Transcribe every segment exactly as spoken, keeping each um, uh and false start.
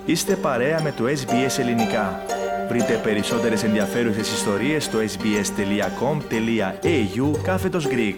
Είστε παρέα με το ες μπι ες Ελληνικά. Βρείτε περισσότερες ενδιαφέρουσες ιστορίες στο sbs.com.au κάθετος Greek.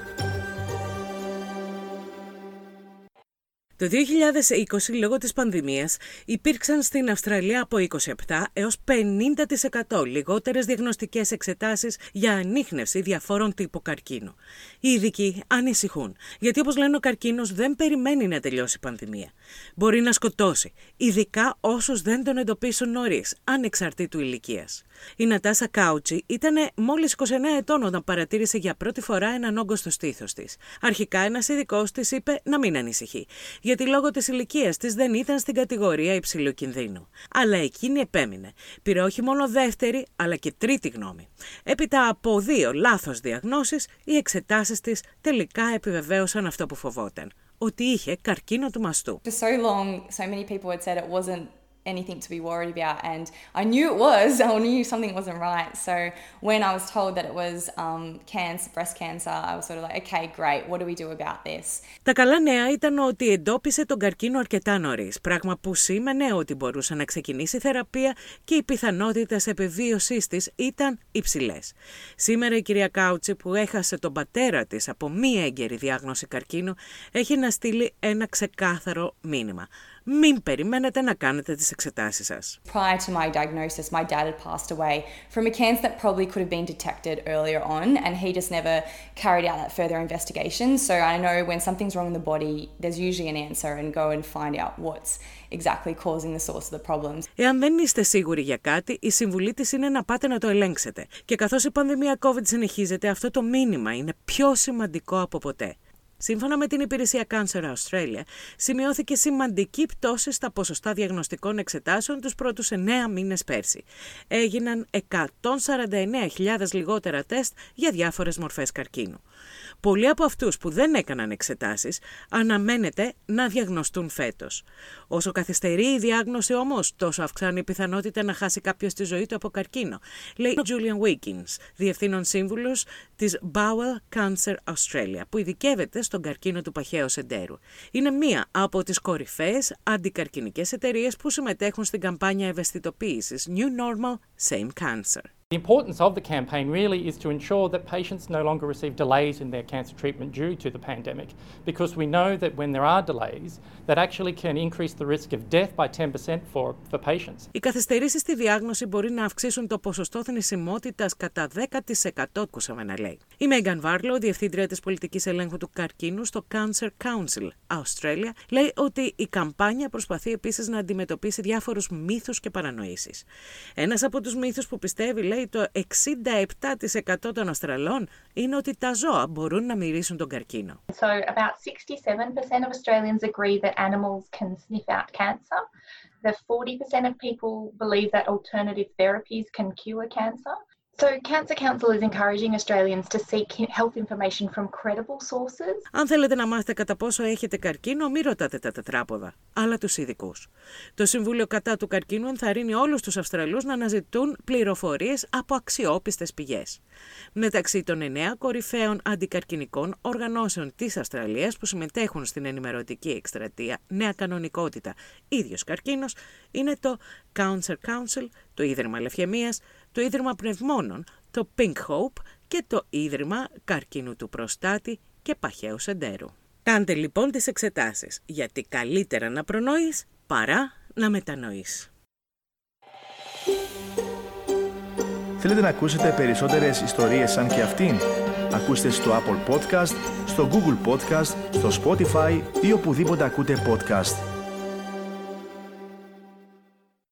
Το δύο χιλιάδες είκοσι, λόγω της πανδημίας, υπήρξαν στην Αυστραλία από είκοσι επτά έως πενήντα τοις εκατό λιγότερες διαγνωστικές εξετάσεις για ανίχνευση διαφόρων τύπων καρκίνου. Οι ειδικοί ανησυχούν, γιατί όπως λένε ο καρκίνος δεν περιμένει να τελειώσει η πανδημία. Μπορεί να σκοτώσει, ειδικά όσους δεν τον εντοπίσουν νωρίς, ανεξαρτήτου ηλικίας. Η Νατάσα Κάουτσι ήταν μόλις είκοσι εννέα ετών όταν παρατήρησε για πρώτη φορά έναν όγκο στο στήθος της. Αρχικά ένας ειδικός της είπε να μην ανησυχεί, γιατί λόγω της ηλικίας της δεν ήταν στην κατηγορία υψηλού κινδύνου. Αλλά εκείνη επέμεινε. Πήρε όχι μόνο δεύτερη, αλλά και τρίτη γνώμη. Έπειτα από δύο λάθος διαγνώσεις, οι εξετάσεις της τελικά επιβεβαίωσαν αυτό που φοβόταν, ότι είχε καρκίνο του μαστού. For so long, so many people had said it wasn't anything to be worried about, and I knew it was. I knew something wasn't right. So when I was told that it was um, cancer, breast cancer, I was sort of like, okay, great. What do we do about this? Τα καλά νέα ήταν ότι εντόπισε τον καρκίνο αρκετά νωρίς, πράγμα που σήμαινε ότι μπορούσε να ξεκινήσει θεραπεία και οι πιθανότητες επιβίωσής της ήταν υψηλές. Σήμερα η κυρία Κάουτσι, που έχασε τον πατέρα της από μία έγκαιρη διάγνωση καρκίνου, έχει να στείλει ένα ξεκάθαρο μήνυμα. Μην περιμένετε να κάνετε τις εξετάσεις σας. Prior to my diagnosis, my dad had passed away from a cancer that probably could have been detected earlier on, and he just never carried out that further investigation. So I know when something's wrong in the body, there's usually an answer, and go and find out what's exactly causing the source of the problems. Εάν δεν είστε σίγουροι για κάτι, η συμβουλή της είναι να πάτε να το ελέγξετε. Και καθώς η πανδημία COVID συνεχίζεται, αυτό το μήνυμα είναι πιο σημαντικό από ποτέ. Σύμφωνα με την υπηρεσία Cancer Australia, σημειώθηκε σημαντική πτώση στα ποσοστά διαγνωστικών εξετάσεων τους πρώτους εννέα μήνες πέρσι. Έγιναν εκατόν σαράντα εννέα χιλιάδες λιγότερα τεστ για διάφορες μορφές καρκίνου. Πολλοί από αυτούς που δεν έκαναν εξετάσεις αναμένεται να διαγνωστούν φέτος. Όσο καθυστερεί η διάγνωση όμως, τόσο αυξάνει η πιθανότητα να χάσει κάποιος τη ζωή του από καρκίνο, λέει ο Julian Wiggins, διευθύνων σύμβουλος της Bowel Cancer Australia, που ειδικεύεται στον καρκίνο του παχαίου εντέρου. Είναι μία από τις κορυφαίες αντικαρκινικές εταιρείες που συμμετέχουν στην καμπάνια ευαισθητοποίησης New Normal, Same Cancer. The importance of the campaign really is to ensure that patients no longer receive delays in their cancer treatment due to the pandemic, because we know that when there are delays, that actually can increase the risk of death by ten percent for, for patients. Οι καθυστερήσεις στη διάγνωση μπορεί να αυξήσουν το ποσοστό θνησιμότητας κατά δέκα τοις εκατό, ακούσαμε να λέει. Η Megan Varlow, διευθύντρια της πολιτικής ελέγχου του καρκίνου στο Cancer Council Australia, λέει ότι η καμπάνια προσπαθεί επίσης να αντιμετωπίσει διάφορους μύθους και παρανοήσεις. Ένας από τους μύθους που πιστεύει, λέει, το εξήντα επτά τοις εκατό των Αυστραλών είναι ότι τα ζώα μπορούν να μυρίσουν τον καρκίνο. So about sixty-seven percent of Australians agree that animals can sniff out cancer. The forty percent of people believe that alternative therapies can cure cancer. So Cancer Council is encouraging Australians to seek health information from credible sources. Αν θέλετε να μάθετε κατά πόσο έχετε καρκίνο, μην ρωτάτε τα τετράποδα, αλλά τους ειδικούς. Το Συμβούλιο κατά του καρκίνου ενθαρρύνει όλους τους Αυστραλούς να αναζητούν πληροφορίες από αξιόπιστες πηγές. Μεταξύ των εννέα κορυφαίων αντικαρκινικών οργανώσεων της Αυστραλίας που συμμετέχουν στην ενημερωτική εκστρατεία Νέα Κανονικότητα Ίδιος Καρκίνος είναι το Cancer Council, το Ίδρυμα Λευχαιμίας, το Ίδρυμα Πνευμόνων, το Pink Hope και το Ίδρυμα Καρκίνου του Προστάτη και Παχαίου Εντέρου. Κάντε λοιπόν τις εξετάσεις, γιατί καλύτερα να προνοείς παρά να μετανοείς. Θέλετε να ακούσετε περισσότερες ιστορίες σαν και αυτήν? Ακούστε στο Apple Podcast, στο Google Podcast, στο Spotify ή οπουδήποτε ακούτε podcast.